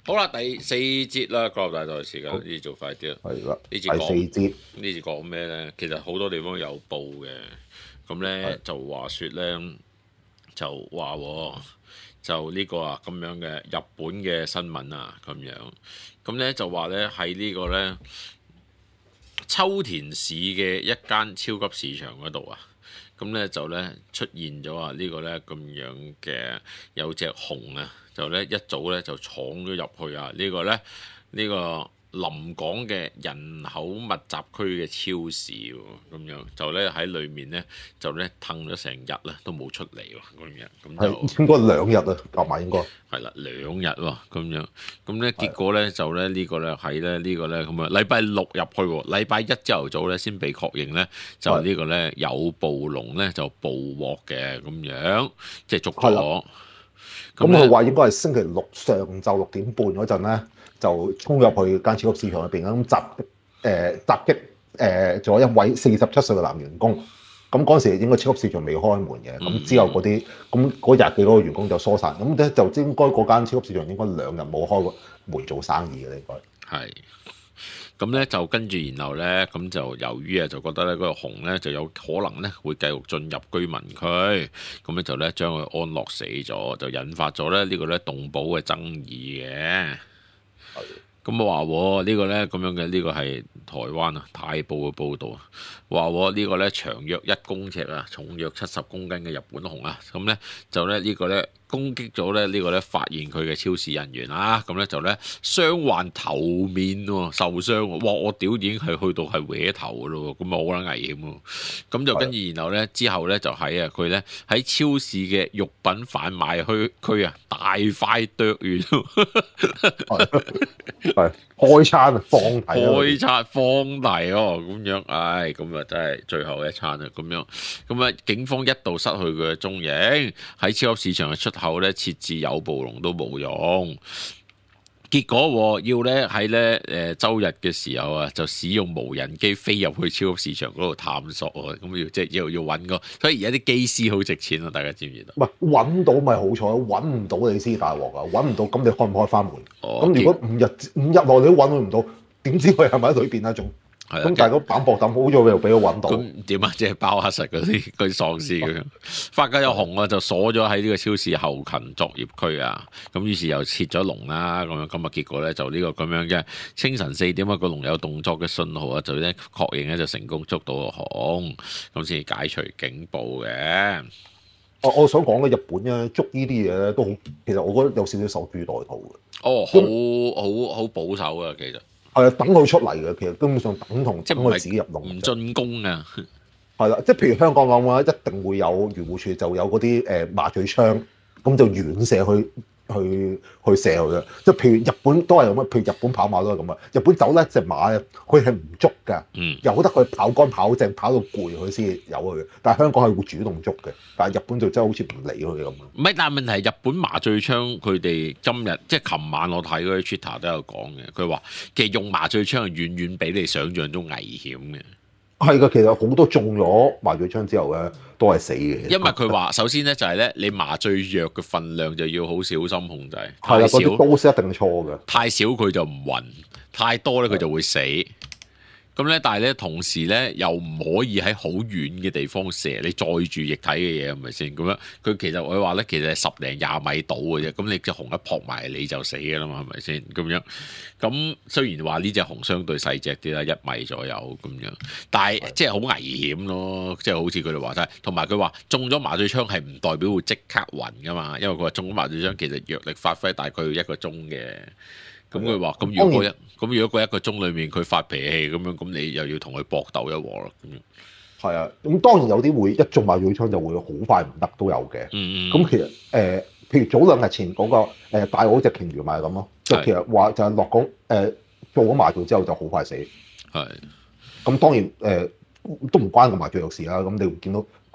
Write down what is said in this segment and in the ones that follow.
好啦，第四節啦，國立大賽時間呢節做快啲啦。 係啦， 呢第四節呢節講咩咧？其實好多地方有報嘅，咁咧就話説咧就話就呢個啊咁樣嘅日本嘅新聞啊咁樣，咁咧就話咧喺呢個咧秋田市嘅一間超級市場嗰度啊。咁咧就咧出現咗啊呢個咧咁樣嘅有隻熊啊，就咧一早咧就闖咗入去啊呢個咧呢個臨港嘅人口密集區嘅超市喎，咁樣就咧喺裏面咧就咧騰咗成日啦，都冇出嚟喎，咁樣咁就應該2日啊，夾埋應該係啦2日喎，咁樣咁咧結果咧就咧呢個咧喺咧呢個咧咁啊禮拜六入去喎，禮拜一朝頭早咧先被確認咧就呢個咧有暴龍咧就捕獲嘅咁樣，即係捉咗。 咁佢話應該係星期六上晝6點半嗰陣咧，就衝入去間超級市場入邊咁襲擊咗一位47歲嘅男員工。咁嗰陣時應該超級市場未開門嘅，咁之後嗰啲咁嗰日嘅嗰個員工就疏散，咁咧就應該嗰間超級市場應該2日冇開過門做生意嘅應該。 係。咁咧就跟住，然後咧咁就由於啊，就覺得咧嗰個熊咧就有可能咧會繼續進入居民區，咁咧就咧將佢安樂死咗，就引發咗咧呢個咧動保嘅爭議嘅。咁我話呢個咧咁樣嘅呢個係台灣啊泰報嘅報導啊，話呢個咧長約1公尺啊，重約70公斤嘅日本熊啊，咁咧就咧呢個咧攻擊咗咧呢個咧發現佢嘅超市人員啊，咁咧就咧傷患頭面喎，受傷喎，哇！我屌已經係去到係搲頭嘅咯喎，咁啊好撚危險喎，咁就跟住然後咧之後咧就喺啊佢咧喺超市嘅肉品販賣區啊大塊剁完。 係開餐啊，放題開餐放題哦，咁樣，唉，咁啊真係最後一餐啊，咁樣，咁啊警方一度失去佢嘅蹤影，喺超級市場嘅出口咧設置有暴龍都冇用。結果要咧喺咧週日嘅時候啊，就使用無人機飛入去超級市場嗰度探索啊，咁要即係要揾個，所以而家啲機師好值錢啊！大家知唔知道？ 唔係揾到咪好彩，揾唔到你先大鑊啊！揾唔到咁你開唔開翻門？咁如果5日內你都揾佢唔到，點知佢係咪喺裏邊啊？仲咁但係個板薄膽好咗又俾佢揾到。 咁點啊？即係包黑實嗰啲喪屍咁樣。發覺有熊啊，就鎖咗喺呢個超市後勤作業區啊。咁於是又設咗籠啦。咁樣今日結果咧就呢個咁樣嘅清晨4點啊，個籠有動作嘅信號啊，就咧確認咧就成功捉到個熊，咁先解除警報嘅。 我想講咧，日本咧捉呢啲嘢咧都好，其實我覺得有少少守株待兔嘅。 哦，好保守啊，其實。 係啊，等佢出嚟嘅，其實根本上等同即係佢自己入籠， 唔進攻啊。 係啦，即係譬如香港咁啊，一定會有漁護署就有嗰啲麻醉槍，咁就遠射去射佢嘅。即係譬如日本都係咁啊，譬如日本跑馬都係咁啊。日本走咧隻馬咧，佢係唔捉㗎，由得佢跑乾跑正跑到攰佢先有佢嘅。但係香港係會主動捉嘅，但係日本就真係好似唔理佢咁。 唔係，但係問題係日本麻醉槍佢哋今日即係琴晚我睇嗰啲 Twitter 都有講嘅，佢話其實用麻醉槍係遠遠比你想象中危險嘅。 係㗎，其實好多中咗麻醉槍之後咧，都係死嘅。 因為佢話首先咧就係咧，你麻醉藥嘅分量就要好小心控制。 係啦，嗰啲刀式一定錯嘅。 太少佢就唔暈，太多咧佢就會死。咁咧，但係咧同時咧又唔可以喺好遠嘅地方射，你載住液體嘅嘢係咪先？咁樣佢其實佢話咧，其實係10零20米到嘅啫。咁你隻熊一撲埋你就死㗎啦嘛，係咪先？咁樣咁雖然話呢隻熊相對細隻啲啦，1米左右咁樣，但係即係好危險咯。即係好似佢哋話齋，同埋佢話中咗麻醉槍係唔代表會即刻暈㗎嘛，因為佢話中咗麻醉槍其實藥力發揮大概要1個鐘嘅。咁佢話：咁如果嗰1個鐘裏面佢發脾氣咁樣，咁你又要同佢搏鬥一鑊咯。咁樣係啊，咁當然有啲會一中麻醉槍就會好快唔得都有嘅。咁其實譬如早2日前嗰個大澳隻鯨魚咪係咁咯，即係其實話就係落港做咗麻醉之後就好快死。係。咁當然都唔關個麻醉藥事啦。咁你會見到嗰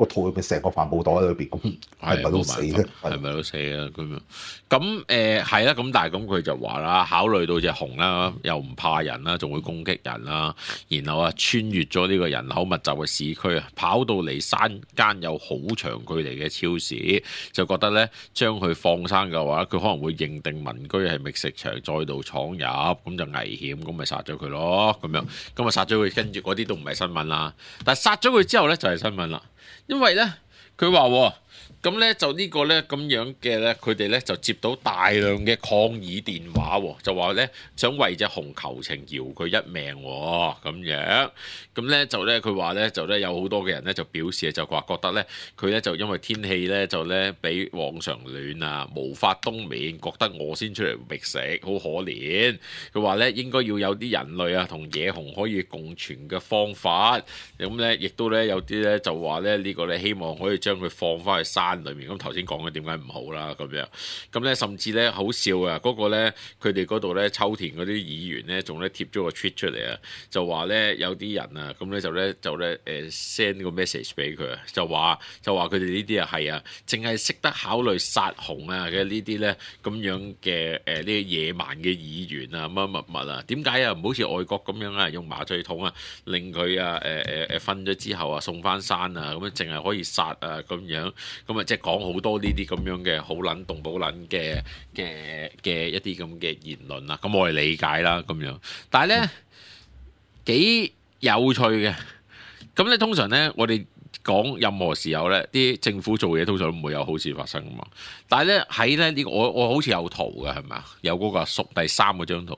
個肚裏邊成個帆布袋喺裏邊，咁係咪都死咧？ 係咪都死啊？咁樣咁係啦，咁但係咁佢就話啦，考慮到隻熊啦，又唔怕人啦，仲會攻擊人啦，然後穿越咗呢個人口密集嘅市區啊，跑到嚟山間有好長距離嘅超市，就覺得咧將佢放生嘅話，佢可能會認定民居係覓食場，再度闖入，咁就危險，咁咪殺咗佢咯，咁樣咁啊殺咗佢，跟住嗰啲都唔係新聞啦。但係殺咗佢之後咧就係新聞啦，因為咧佢話咁咧就呢個咧咁樣嘅咧，佢哋咧就接到大量嘅抗議電話，就話咧想為隻熊求情，饒佢一命咁樣。咁咧就咧佢話咧就咧有好多嘅人咧就表示就話覺得咧佢咧就因為天氣咧就咧比往常暖啊，無法冬眠，覺得我先出嚟覓食，好可憐。佢話咧應該要有啲人類啊同野熊可以共存嘅方法。咁咧亦都咧有啲咧就話咧呢個咧希望可以將佢放翻去山裏面。咁頭先講嘅點解唔好啦咁樣，咁咧甚至咧好笑啊！嗰個咧佢哋嗰度咧秋田嗰啲議員咧仲咧貼咗個 tweet 出嚟啊，就話咧有啲人啊咁咧就咧send 個 message 俾佢啊，就話佢哋呢啲啊係啊，淨係識得考慮殺熊啊嘅呢啲咧咁樣嘅呢啲野蠻嘅議員啊乜啊，點解啊唔好似外國咁樣啊用麻醉筒啊令佢瞓咗之後啊送翻山啊，咁樣淨係可以殺啊咁樣，咁啊即係講好多呢啲咁樣嘅好撚動保撚嘅一啲咁嘅言論啦，咁我哋理解啦咁樣，但係咧幾有趣嘅，咁咧通常咧我哋講任何時候咧，啲政府做嘢通常都唔會有好事發生噶嘛，但係咧喺咧呢個我好似有圖嘅係咪啊？有嗰個阿叔第3嗰張圖。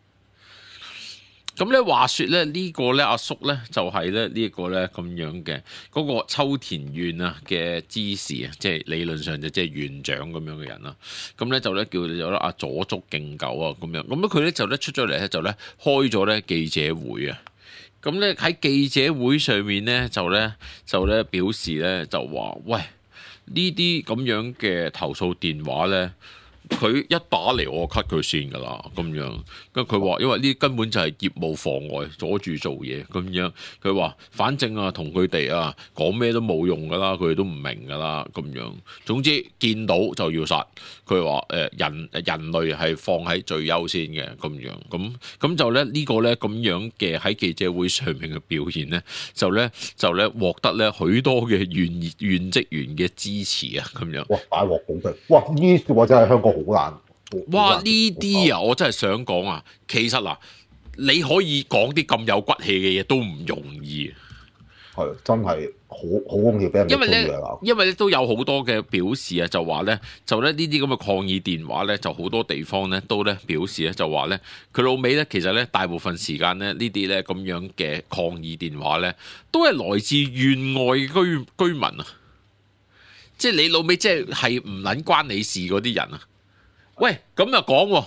咁咧話說咧呢個咧阿叔咧就係咧呢一個咧咁樣嘅嗰個秋田縣啊嘅知事啊，即係理論上就即係縣長咁樣嘅人啦。咁咧就咧叫做阿佐竹敬久啊咁樣。咁咧佢咧就咧出咗嚟咧就咧開咗咧記者會啊。咁咧喺記者會上面咧就咧表示咧就話喂，呢啲咁樣嘅投訴電話咧。佢一打嚟我 cut 佢先㗎啦，咁樣。跟佢話，因為呢根本就係業務妨礙，阻住做嘢咁樣。佢話，反正啊，同佢哋啊講咩都冇用㗎啦，佢哋都唔明㗎啦，咁樣。總之見到就要殺。佢話人類係放喺最優先嘅咁樣。咁就咧呢個咧咁樣嘅喺記者會上面嘅表現咧，就咧獲得咧許多嘅縣職員嘅支持啊，咁樣。 哇！大鑊好嘅，哇！呢個真係香港好難。 哇！呢啲啊，我真係想講啊，其實嗱，你可以講啲咁有骨氣嘅嘢都唔容易。 係真係好容易俾人。 因為咧都有好多嘅表示啊，就話咧就咧呢啲咁嘅抗議電話咧，就好多地方咧都咧表示咧就話咧佢老尾咧其實咧大部分時間咧呢啲咧咁樣嘅抗議電話咧都係來自縣外居民啊，即係你老尾即係唔撚關你事嗰啲人啊。喂，咁就講喎，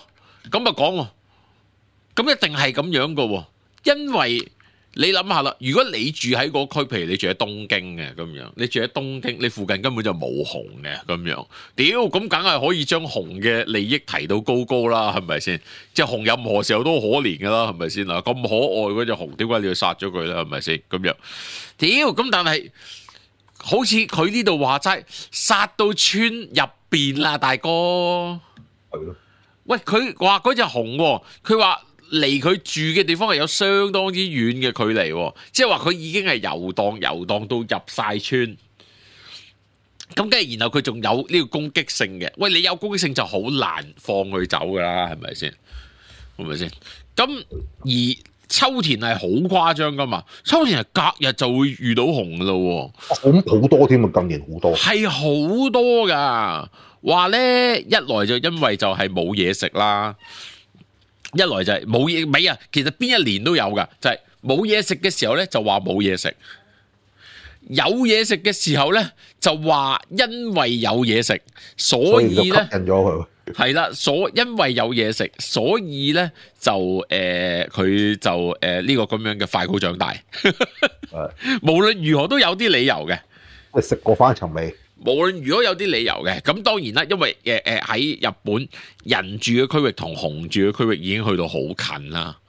咁一定係咁樣噶喎，因為你諗下啦，如果你住喺嗰區，譬如你住喺東京嘅咁樣，你住喺東京，你附近根本就冇熊嘅咁樣，屌，咁梗係可以將熊嘅利益提到高啦，係咪先？隻熊任何時候都可憐噶啦，係咪先嗱？咁可愛嗰隻熊，點解你要殺咗佢咧？係咪先？咁樣，屌，咁但係好似佢呢度話齋，殺到村入邊啦，大哥。喂，佢話嗰隻熊，佢話離佢住嘅地方係有相當之遠嘅距離，即係話佢已經係遊蕩到入晒村。咁跟住，然後佢仲有呢個攻擊性嘅。喂，你有攻擊性就好難放佢走噶啦，係咪先？係咪先？咁而秋田係好誇張噶嘛？秋田係隔日就會遇到熊噶咯， 好多添啊！近年好多， 係好多噶。話咧，一來就因為就係冇嘢食啦，一來就係冇嘢尾啊。其實邊一年都有噶，就係冇嘢食嘅時候咧就話冇嘢食，有嘢食嘅時候咧就話因為有嘢食，所以咧吸引咗佢係啦。因為有嘢食，所以咧就佢就呢個咁樣嘅快高長大。無論如何都有啲理由嘅， 食過翻尋味。 無論如果有啲理由嘅，咁當然啦，因為喺日本人住嘅區域同熊住嘅區域已經去到好近啦，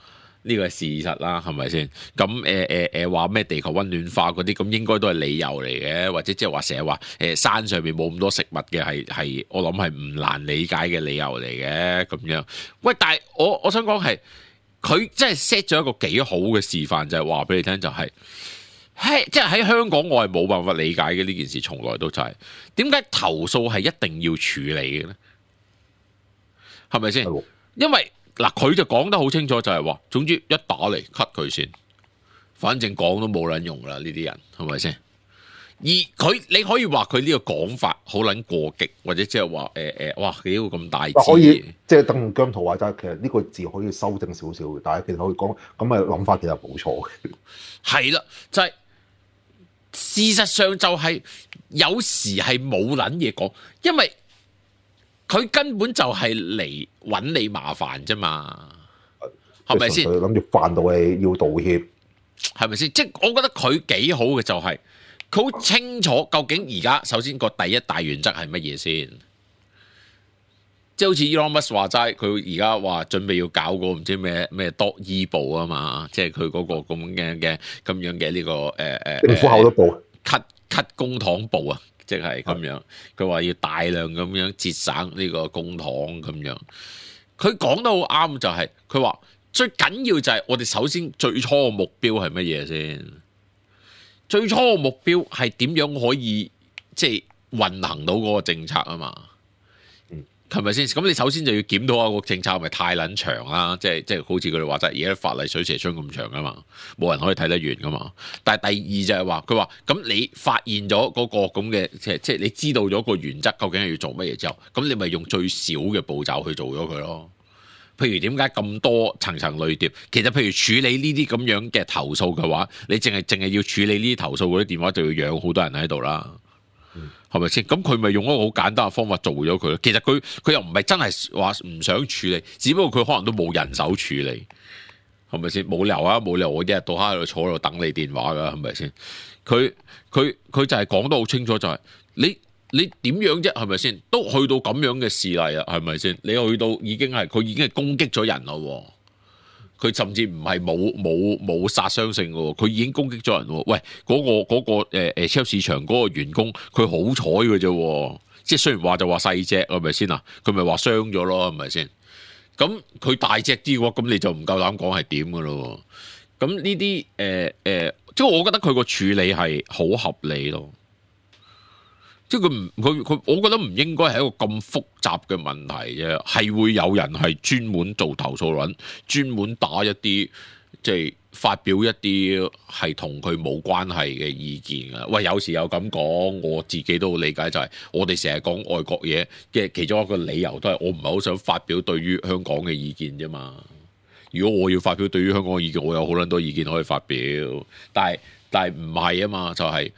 呢個係事實啦，係咪先？咁話咩地球溫暖化嗰啲，咁應該都係理由嚟嘅，或者即係話成日話山上面冇咁多食物嘅係我諗係唔難理解嘅理由嚟嘅咁樣。喂，但係我想講係佢真係 set 咗一個幾好嘅示範，就係話俾你聽，就係即係喺香港我係冇辦法理解嘅呢件事，從來都就係點解投訴係一定要處理嘅咧？係咪先？因為嗱，佢就講得好清楚，就係話，總之一打嚟 cut 佢先，反正講都冇撚用啦，呢啲人係咪先？而你可以話佢呢個講法好撚過激，或者即係話哇幾個咁大字， 可以即係等姜濤話齋，其實呢個字可以修正少少嘅，但係其實可以講咁嘅諗法其實冇錯嘅。 係啦，就係事實上就係有時係冇撚嘢講，因為佢根本就係嚟揾你麻煩啫嘛，係咪先？ 佢諗住犯到你要道歉， 係咪先？即係我覺得佢幾好嘅就係佢好清楚究竟而家首先個第一大原則係乜嘢先？即係好似 Elon Musk 話齋，佢而家話準備要搞個唔知咩多醫部啊嘛，即係佢嗰個咁樣嘅呢個政府效率部 cut 公帑部啊！即係咁樣，佢話要大量咁樣節省呢個公帑咁樣。佢講得好啱，就係佢話最緊要就係我哋首先最初嘅目標係乜嘢先？最初嘅目標係點樣可以即係運行到嗰個政策啊嘛？係咪先？咁你首先就要檢討下個政策係咪太撚長啦？即係好似佢哋話齋，而家法例水蛇春咁長啊嘛，冇人可以睇得完噶嘛。但係第二就係話，佢話咁你發現咗嗰個咁嘅，即係你知道咗個原則究竟係要做乜嘢之後，咁你咪用最少嘅步驟去做咗佢咯。譬如點解咁多層層累疊？其實譬如處理呢啲咁樣嘅投訴嘅話，你淨係要處理呢啲投訴嗰啲電話，就要養好多人喺度啦。係咪先？咁佢咪用一個好簡單嘅方法做咗佢咯？其實佢又唔係真係話唔想處理，只不過佢可能都冇人手處理，係咪先？冇理由啊，冇理由我一日到黑喺度坐喺度等你電話噶，係咪先？佢就係講得好清楚，就係你點樣啫？係咪先？都去到咁樣嘅事例啊，係咪先？你去到佢已經係攻擊咗人咯。佢甚至唔係冇殺傷性嘅，佢已經攻擊咗人喎。喂，嗰個超級市場嗰個員工，佢好彩嘅啫，即係雖然話就話細隻，係咪先啊？佢咪話傷咗咯，係咪先？咁佢大隻啲嘅話，咁你就唔夠膽講係點嘅咯。咁呢啲即係我覺得佢個處理係好合理咯。即係佢，我覺得唔應該係一個咁複雜嘅問題啫，係會有人係專門做投訴人，專門打一啲即係發表一啲係同佢冇關係嘅意見啊！喂，有時有咁講，我自己都好理解，就係我哋成日講外國嘢嘅其中一個理由，都係我唔係好想發表對於香港嘅意見啫嘛。如果我要發表對於香港嘅意見，我有好撚多意見可以發表，但係唔係啊嘛，就係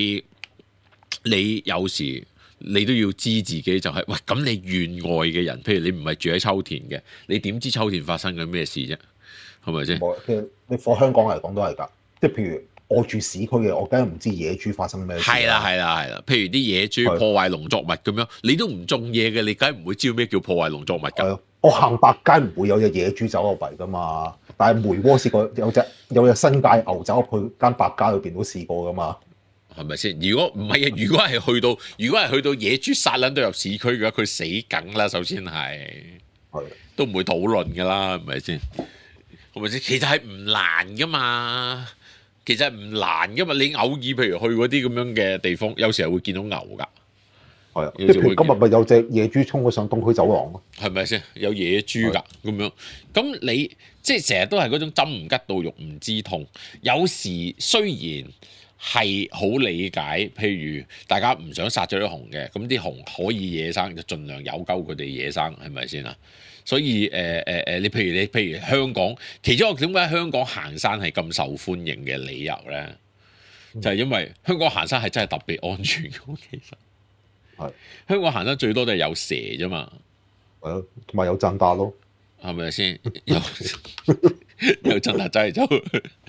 你有時你都要知自己就係喂，咁你縣外嘅人，譬如你唔係住喺秋田嘅，你點知秋田發生緊咩事啫？係咪先？ 其實你放香港嚟講都係㗎，即係譬如我住市區嘅，我梗係唔知野豬發生咩事。係啦。譬如啲野豬破壞農作物咁樣，你都唔種嘢嘅，你梗係唔會知道咩叫破壞農作物㗎。我行百佳唔會有隻野豬走入嚟㗎嘛，但係梅窩試過有隻新界牛走入去間百佳裏邊都試過㗎嘛。係咪先？如果唔係啊，如果係去到野豬殺撚到入市區嘅話，佢死梗啦。首先係都唔會討論㗎啦，係咪先？係咪先？其實係唔難㗎嘛。你偶爾譬如去嗰啲咁樣嘅地方，有時候會見到牛㗎。係啊，即係譬如今日咪有隻野豬衝咗上東區走廊咯。係咪先？有野豬㗎咁樣。咁你即係成日都係嗰種針唔吉到肉唔知痛。有時雖然係好理解，譬如大家唔想殺咗啲熊嘅，咁啲熊可以野生就盡量有鳩佢哋野生，係咪先啊？所以你譬如香港，其中一個點解香港行山係咁受歡迎嘅理由咧，就係因為香港行山係真係特別安全嘅。其實係香港行山最多都係有蛇啫嘛，係咯，同埋有震達咯，係咪先？有震達真係走。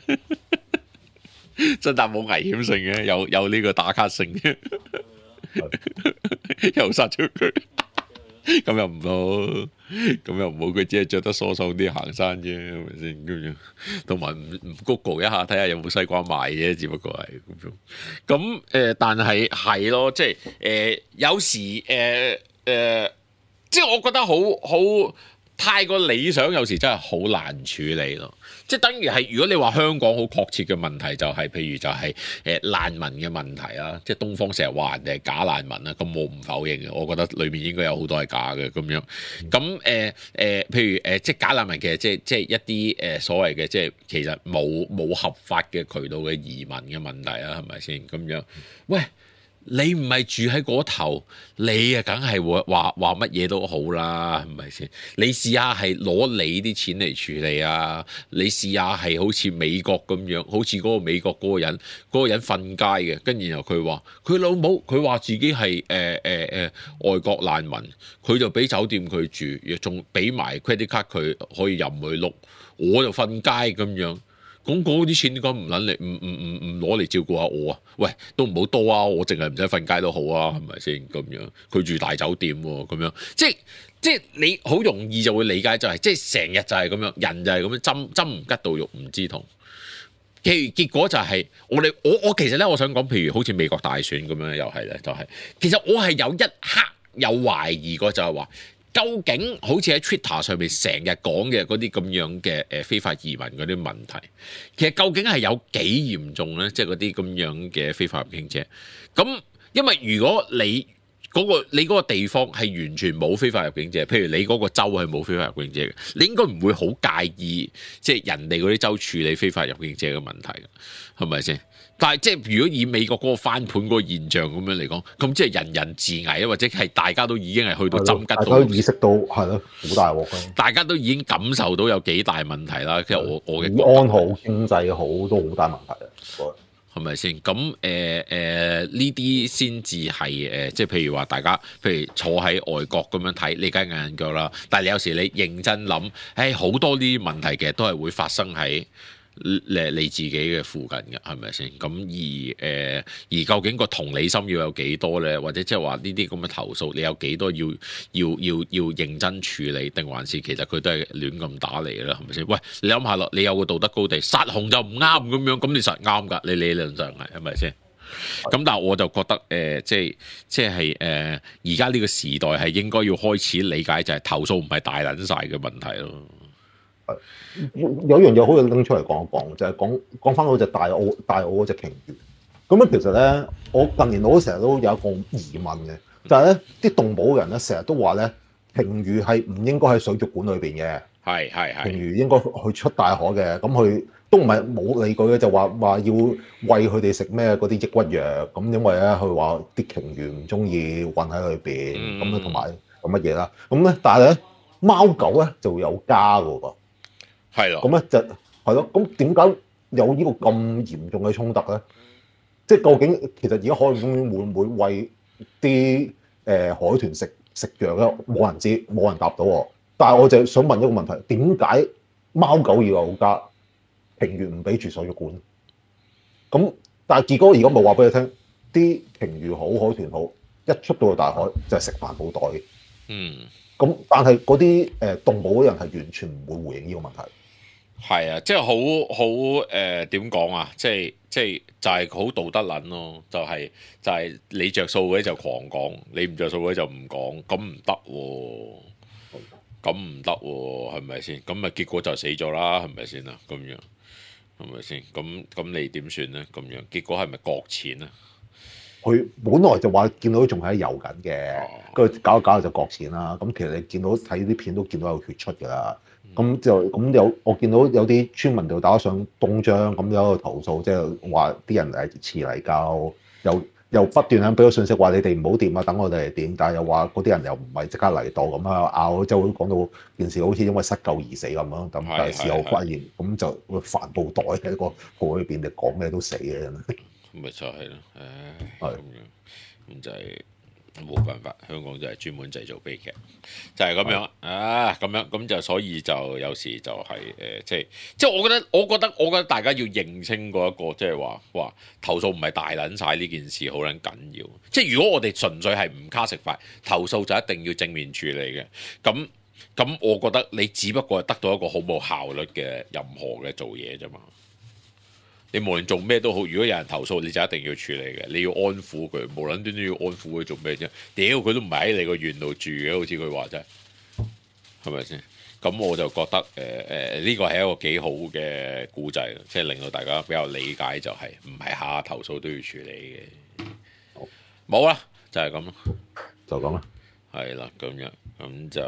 真但冇危險性嘅，有呢個打卡性嘅，又殺咗佢，咁又唔好。 咁又唔好，佢只係着得疏鬆啲行山啫，係咪先咁樣？同埋唔 Google 一下睇下有冇西瓜賣啫，只不過係咁樣。咁但係係咯，即係有時即係我覺得好太過理想，有時真係好難處理咯。即係等於係，如果你話香港好確切嘅問題，就係譬如就係難民嘅問題啦。即係東方成日話人哋係假難民啦，咁我唔否認嘅，我覺得裏面應該有好多係假嘅咁樣。咁譬如即係假難民其實即係一啲所謂嘅即係其實冇合法嘅渠道嘅移民嘅問題啦，係咪先咁樣？喂！你唔係住喺嗰頭，你啊梗係會話乜嘢都好啦，係咪先？你試下係攞你啲錢嚟處理啊！你試下係好似美國咁樣，好似嗰個美國嗰個人瞓街嘅，跟住然後佢話佢老母，佢話自己係外國難民，佢就俾酒店佢住，亦仲俾埋 credit card 佢可以任佢碌，我就瞓街咁樣。咁嗰啲錢點解唔撚嚟？唔攞嚟照顧下我啊？喂，都唔好多啊！我淨係唔使瞓街都好啊，係咪先咁樣？佢住大酒店喎，咁樣即係你好容易就會理解就係、即係成日就係咁樣，人就係咁樣針唔吉到肉唔知痛。結果就係我其實咧，我想講，譬如好似美國大選咁樣，又係咧，就係、其實我係有一刻有懷疑過，就係話。究竟好似喺 Twitter 上面成日講嘅嗰啲咁樣嘅非法移民嗰啲問題，其實究竟係有幾嚴重咧？即係嗰啲咁樣嘅非法入境者。咁因為如果你嗰個地方係完全冇非法入境者，譬如你嗰個州係冇非法入境者嘅，你應該唔會好介意即係人哋嗰啲州處理非法入境者嘅問題嘅，係咪先？但係即係如果以美國嗰個翻盤嗰個現象咁樣嚟講，咁即係人人自危啊，或者係大家都已經係去到針吉到， 大家都意識到係咯，好大鑊㗎。 大家都已經感受到有幾大問題啦。其實我嘅安好經濟好都好大問題啊， 係咪先？咁呢啲先至係即係譬如話大家譬如坐喺外國咁樣睇，你梗係硬硬腳啦。但係你有時你認真諗，好多呢啲問題其實都係會發生喺你自己嘅附近嘅，係咪先？咁而究竟個同理心要有幾多咧？或者即係話呢啲咁嘅投訴，你有幾多要認真處理，定還是其實佢都係亂咁打嚟啦？係咪先？喂，你諗下咯，你有個道德高地，殺紅就唔啱咁樣，咁你實啱㗎，你理論上係咪先？咁但係我就覺得即係而家呢個時代係應該要開始理解就係投訴唔係大撚晒嘅問題咯。 有樣嘢可以拎出嚟講一講，就係講翻嗰隻大澳嗰隻鯨魚。咁咧其實咧，我近年我成日都有一個疑問嘅，就係咧啲動保人咧成日都話咧，鯨魚係唔應該喺水族館裏邊嘅， 係鯨魚應該去出大海嘅。咁佢都唔係冇理據嘅，就話要餵佢哋食咩嗰啲抑鬱藥。咁因為咧佢話啲鯨魚唔中意韞喺裏邊，咁咧同埋咁乜嘢啦。咁咧但係咧貓狗咧就有家㗎喎。 係咯， 咁咧就係咯，咁點解有呢個咁嚴重嘅衝突咧？即係究竟其實而家海洋公園會唔會餵啲海豚食藥咧？冇人知，冇人答到我。但係我就想問一個問題：點解貓狗要有家，鯨魚唔俾住水族館？咁但係結果而家冇話俾你聽，啲鯨魚好海豚好，一出到去大海就係食環保袋嘅。咁但係嗰啲動保嘅人係完全唔會回應呢個問題。 係啊，即係好點講啊？即係就係好道德撚咯，就係你着數嗰啲就狂講，你唔着數嗰啲就唔講，咁唔得喎，咁唔得喎，係咪先？咁咪結果就死咗啦，係咪先啊？咁樣係咪先？咁你點算咧？咁樣結果係咪割錢啊？ 佢本來就話見到仲喺游緊嘅，跟住搞下就割錢啦。咁其實你見到睇啲片都見到有血出㗎啦。咁我見到有啲村民就打上東張，咁有個投訴，即係話啲人係遲嚟交，又不斷咁俾個信息話你哋唔好掂啊，等我哋嚟掂。但係又話嗰啲人又唔係即刻嚟到，咁樣拗，就會講到件事好似因為失救而死咁樣。咁但係事後發現，咁就會帆布袋喺個河裏邊，你講咩都死嘅真係。 咪就係咯，咁樣咁就係冇辦法，香港就係專門製造悲劇，就係、是、咁樣咁樣咁就所以就有時就係、即係我覺得大家要認清嗰一個，即係話投訴唔係大撚晒呢件事好撚緊要，即係如果我哋純粹係唔卡食飯，投訴就一定要正面處理嘅，咁咁我覺得你只不過係得到一個好冇效率嘅任何嘅做嘢啫嘛。你無論做咩都好，如果有人投訴，你就一定要處理嘅。你要安撫佢，無論端端要安撫佢做咩啫？屌佢都唔係喺你個院度住嘅，好似佢話齋，係咪先？咁我就覺得呢個係一個幾好嘅故仔，即係令到大家比較理解，就係唔係下下投訴都要處理嘅。冇啦，就係咁咯， 就咁啦。 係啦，咁樣咁就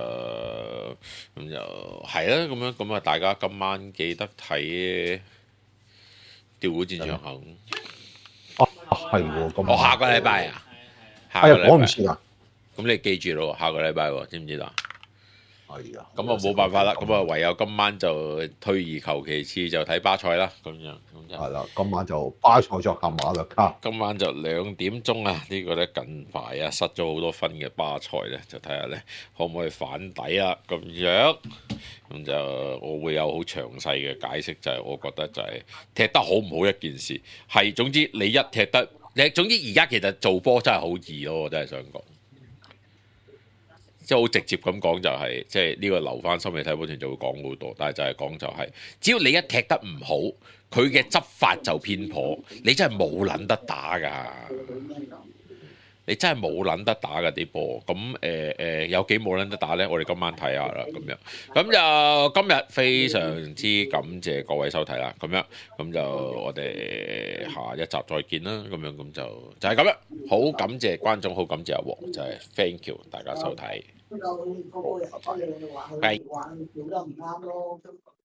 係啦，咁啊，大家今晚記得睇調虎戰長後。 係喎，咁我下個禮拜啊， 講唔切啊。 咁你記住咯，下個禮拜喎，知唔知道？ 係啊。 咁啊冇辦法啦，咁啊唯有今晚就退而求其次，就睇巴塞啦，咁樣。 係啦，今晚就巴塞作客馬略卡。 今晚就2點鐘啊！呢個咧近排啊失咗好多分嘅巴塞咧，就睇下咧可唔可以反底啦，咁樣。咁就我會有好詳細嘅解釋，就係我覺得就係踢得好唔好一件事，係總之你一踢得，總之而家其實做波真係好易咯，我真係想講。即係好直接咁講就係，即係呢個留翻心理睇波團就會講好多，但係就係講就係，只要你一踢得唔好，佢嘅執法就偏頗，你真係冇撚得打㗎，你真係冇撚得打㗎啲波。咁有幾冇撚得打呢？我哋今晚睇下啦，咁樣。咁就今日非常之感謝各位收睇啦，咁就我哋下一集再見啦，咁就係咁樣。好感謝觀眾，好感謝阿黃，就係 thank you 大家收睇。係。